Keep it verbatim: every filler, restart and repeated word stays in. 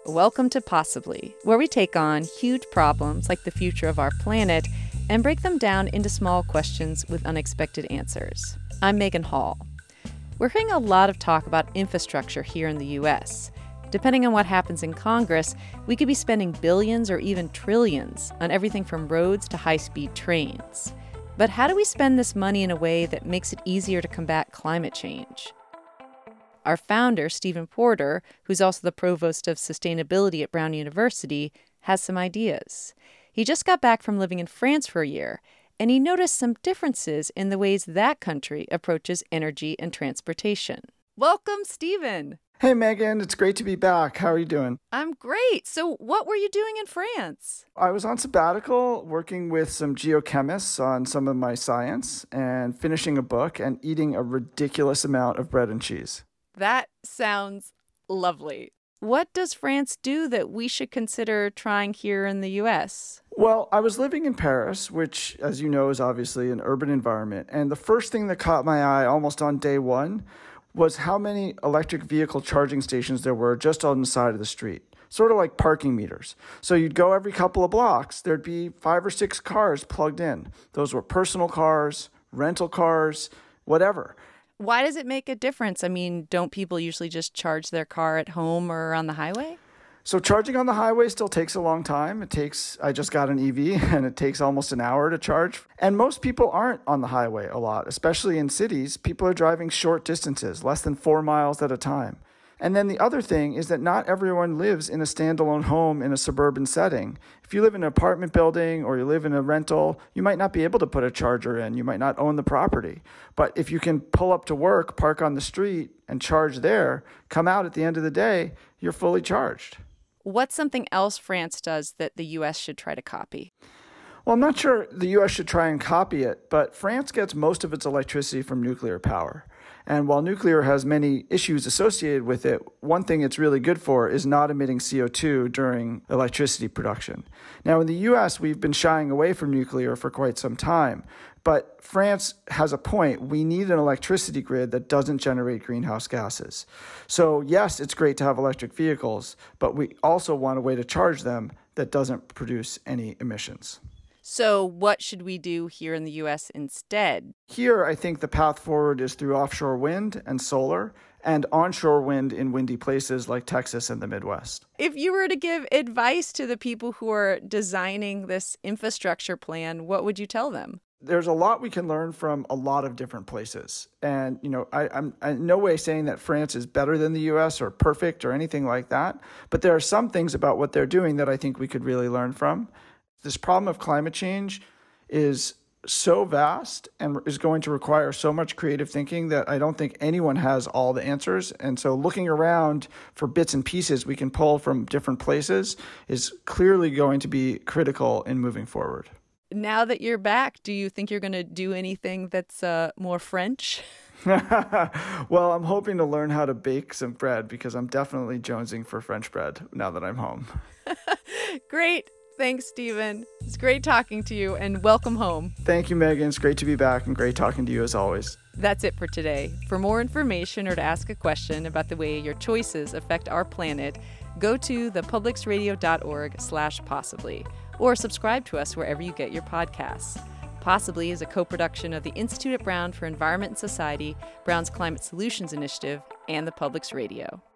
Welcome to Possibly, where we take on huge problems like the future of our planet and break them down into small questions with unexpected answers. I'm Megan Hall. We're hearing a lot of talk about infrastructure here in the U S. Depending on what happens in Congress, we could be spending billions or even trillions on everything from roads to high-speed trains. But how do we spend this money in a way that makes it easier to combat climate change? Our founder, Stephen Porter, who's also the provost of sustainability at Brown University, has some ideas. He just got back from living in France for a year, and he noticed some differences in the ways that country approaches energy and transportation. Welcome, Stephen. Hey, Megan. It's great to be back. How are you doing? I'm great. So what were you doing in France? I was on sabbatical working with some geochemists on some of my science and finishing a book and eating a ridiculous amount of bread and cheese. That sounds lovely. What does France do that we should consider trying here in the U S? Well, I was living in Paris, which, as you know, is obviously an urban environment. And the first thing that caught my eye almost on day one was how many electric vehicle charging stations there were just on the side of the street, sort of like parking meters. So you'd go every couple of blocks, there'd be five or six cars plugged in. Those were personal cars, rental cars, whatever. Why does it make a difference? I mean, don't people usually just charge their car at home or on the highway? So charging on the highway still takes a long time. It takes, I just got an E V and it takes almost an hour to charge. And most people aren't on the highway a lot, especially in cities. People are driving short distances, less than four miles at a time. And then the other thing is that not everyone lives in a standalone home in a suburban setting. If you live in an apartment building or you live in a rental, you might not be able to put a charger in. You might not own the property. But if you can pull up to work, park on the street, and charge there, come out at the end of the day, you're fully charged. What's something else France does that the U S should try to copy? Well, I'm not sure the U S should try and copy it, but France gets most of its electricity from nuclear power. And while nuclear has many issues associated with it, one thing it's really good for is not emitting C O two during electricity production. Now, in the U S, we've been shying away from nuclear for quite some time, but France has a point. We need an electricity grid that doesn't generate greenhouse gases. So yes, it's great to have electric vehicles, but we also want a way to charge them that doesn't produce any emissions. So what should we do here in the U S instead? Here, I think the path forward is through offshore wind and solar and onshore wind in windy places like Texas and the Midwest. If you were to give advice to the people who are designing this infrastructure plan, what would you tell them? There's a lot we can learn from a lot of different places. And, you know, I, I'm in no way saying that France is better than the U S or perfect or anything like that. But there are some things about what they're doing that I think we could really learn from. This problem of climate change is so vast and is going to require so much creative thinking that I don't think anyone has all the answers. And so looking around for bits and pieces we can pull from different places is clearly going to be critical in moving forward. Now that you're back, do you think you're going to do anything that's uh, more French? Well, I'm hoping to learn how to bake some bread because I'm definitely jonesing for French bread now that I'm home. Great. Thanks, Stephen. It's great talking to you, and welcome home. Thank you, Megan. It's great to be back and great talking to you as always. That's it for today. For more information or to ask a question about the way your choices affect our planet, go to thepublicsradio.org slash possibly, or subscribe to us wherever you get your podcasts. Possibly is a co-production of the Institute at Brown for Environment and Society, Brown's Climate Solutions Initiative, and the Publics Radio.